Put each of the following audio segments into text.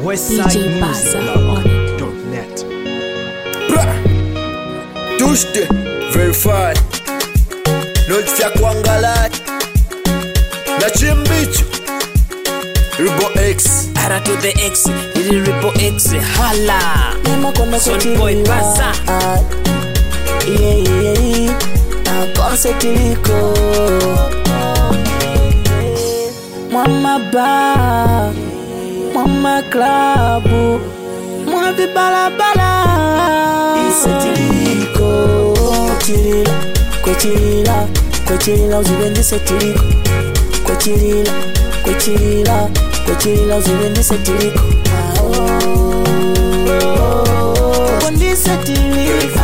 westsidemusicblog.net. Tushte verified Nolfya kuangala na chimbicho Ribo X Ara to the X, ili Ribo X, hala Son boy pasa Konsetiriko Mama ba Mama klabu Mwa vibalabala Isetiriko Kwechirila uzibendi setiriko Kwechirila uzibendi setiriko Kondi setiriko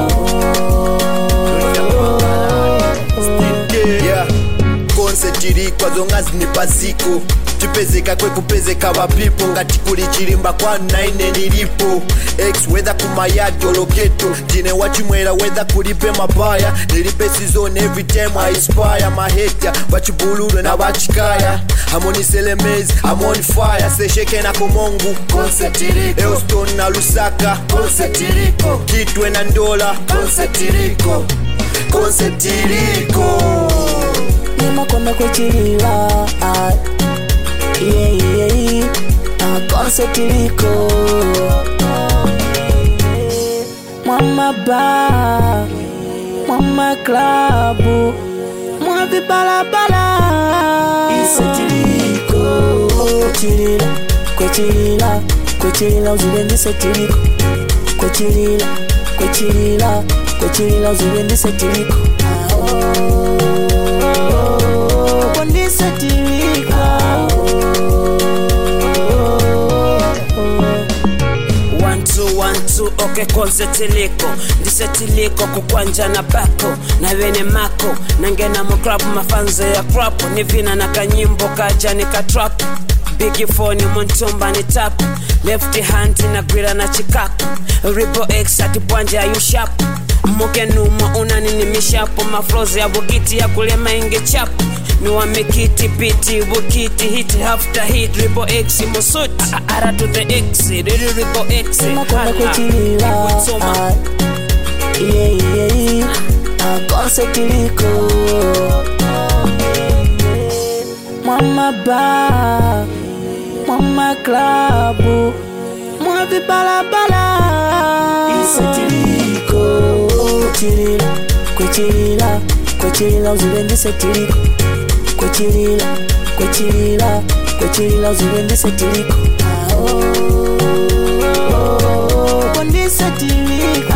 Konsetirikwa zongazi ni paziko Chipezeka kwe kupezeka wapipo Ngati kuli chilimba kwa naine nilipo X whether kumayadi oloketo Jine wachimwela whether kulipe mabaya Nilipe season every time I inspire Mahetia wachibululu na wachikaya Hamoni selemezi, hamoni fire Sesheke na komongu Konsetiriko Euston na Lusaka Konsetiriko Kitwe na Ndola Konsetiriko Konsetiriko Nimakonda kwechirila Konsetiriko Mama ba Mama klabu Mwa vibalabala Isetiriko Kwechirila uzibendi setiriko Kwechirila uzibendi setiriko Kondi setiriko One two, okay konsetiriko Ndisetiriko kukwanja na bako Na vene mako Nangena mokrapu mafanzo ya krapu Nivina na kanyimbo kaja nika trap Biggie phone muntumba ni tap Left hand na grilla na chikaku Ribo X ati bwanja you sharp Muke numa unanini mishapo Maflozi ya bukiti ya kulema inge chapu Miwa mekiti piti bukiti hit after hit Ribo X musut Ara to the X Ribo X Nimakonda kwechirila Konsetiriko Mama ba Mama klabu Mwa vibalabala Isetiriko Kwechirila uzibendi setiriko Kwechirila uzibendi setiriko Kondi setiriko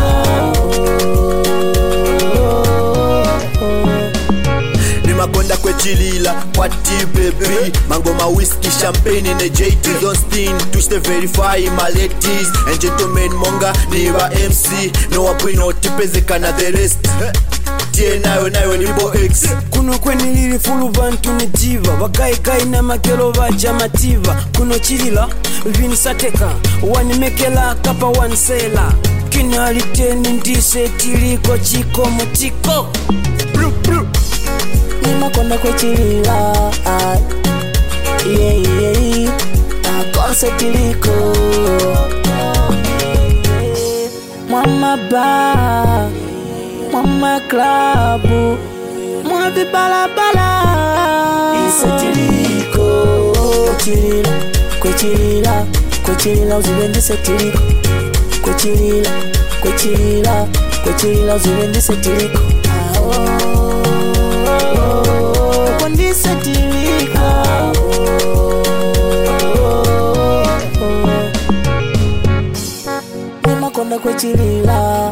Nimakonda kwechilila Kwati baby Mangoma whisky champagne and a JT Don't sting Tushte verify my ladies And gentlemen monga Niwa MC No wapwino tipezeka na the rest Tie nayo Ribo X Kuno kweni lili fulu bantu ni diva Wagai na makelo vaja mativa Kuno chilila vini sateka Wanimekela kapa wansela Kina aliteni ndise tiliko chiko mutiko Nimakonda kwechirila Konsetiriko Mama ba Mama klabu Mwa vibalabala Isetiriko Kwechirila uzibendi setiriko Kwechirila uzibendi setiriko Kondi setiriko Nimakonda kwechirila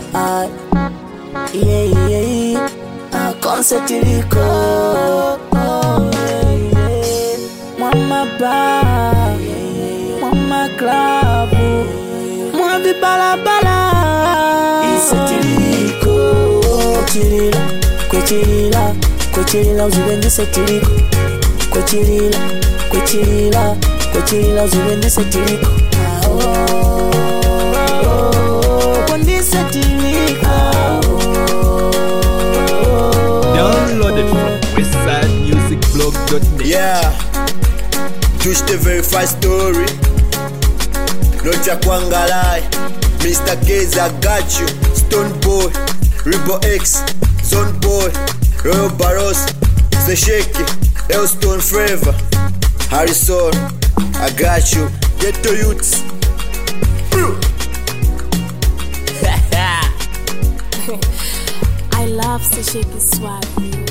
Konsetiriko Mama ba Mama klabu Mwa vibalabala Isetiriko Kwechirila uzibendi setiriko Kwechirila uzibendi setiriko Kondi setiriko Downloaded from westsidemusicblog.net. Yeah Tushte verify story Nocha Kwangalai, Mr. Kez, I got you. Stone Boy, Ribo X, Zone Boy, Royal Barros, Sesheki, Elston Forever, Harrison, I got you. Ghetto Youths. I love Sesheki swag.